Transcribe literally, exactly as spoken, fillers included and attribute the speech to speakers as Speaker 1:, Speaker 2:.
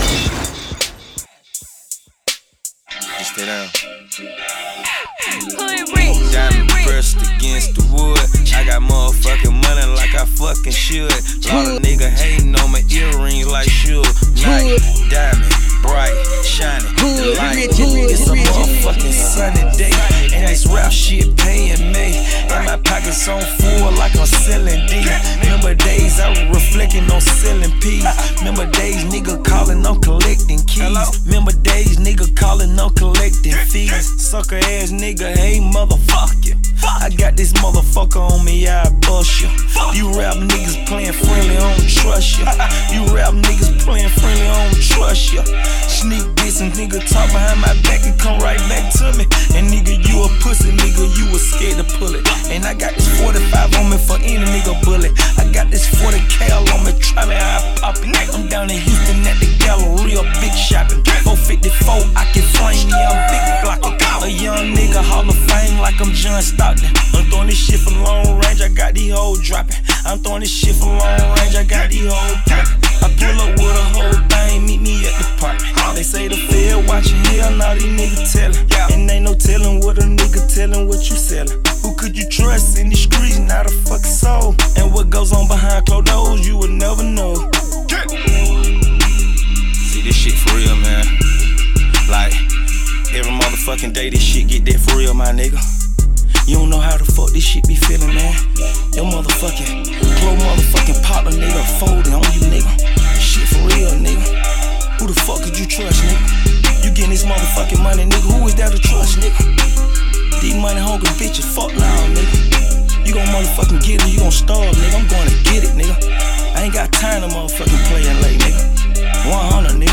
Speaker 1: Just stay down.
Speaker 2: Hood rich.
Speaker 1: Diamond pressed against the wood. I got motherfucking money like I fucking should. Lot of nigga hating on my earrings like should. Night, diamond, bright, shining, the light. It's a motherfucking sunny day, and this rap shit paying me. And my pockets on full like I'm selling D. Remember days I was reflecting on selling P's. Remember days nigga calling on collecting keys. Remember days nigga calling on collecting fees. Sucker ass nigga, hey motherfucker. I got this motherfucker on me, I bust ya. You rap niggas playing friendly, I don't trust ya. You rap niggas playing friendly, I don't trust ya. Sneak this and nigga talk behind my back and come right back to me. And nigga, you a pussy, nigga, you was scared to pull it. And I got this forty-five on me for any nigga bullet. I got this forty cal on me, try me how I pop it. I'm down in Houston at the Galleria, big shopping. four fifty-four, I can flame, yeah, I'm big blocking. A young nigga Hall of Fame like I'm John Stockton. I'm throwing this shit from long range, I got these hoes dropping. I'm throwing this shit from long range, I got these hoes popping. I pull up with a whole thing, meet me at the park. They say the Fed watching, hell now these niggas tellin'. And ain't no telling what a nigga tellin' what you sellin'. Who could you trust in the streets, not a fucking soul? And what goes on behind closed doors, you would never know. See this shit for real, man. Like, every motherfucking day this shit get that for real, my nigga. You don't know how the fuck this shit be feeling, man. Your motherfucking close motherfucking partner, nigga, folding on you, nigga. Shit for real, nigga. Who the fuck could you trust, nigga? You getting this motherfucking money, nigga. Who is that to trust, nigga? These money hungry bitches, fuck now, nigga. You gon' motherfucking get it, you gon' starve, nigga. I'm going to get it, nigga. I ain't got time to motherfucking playing late, nigga. one hundred, nigga.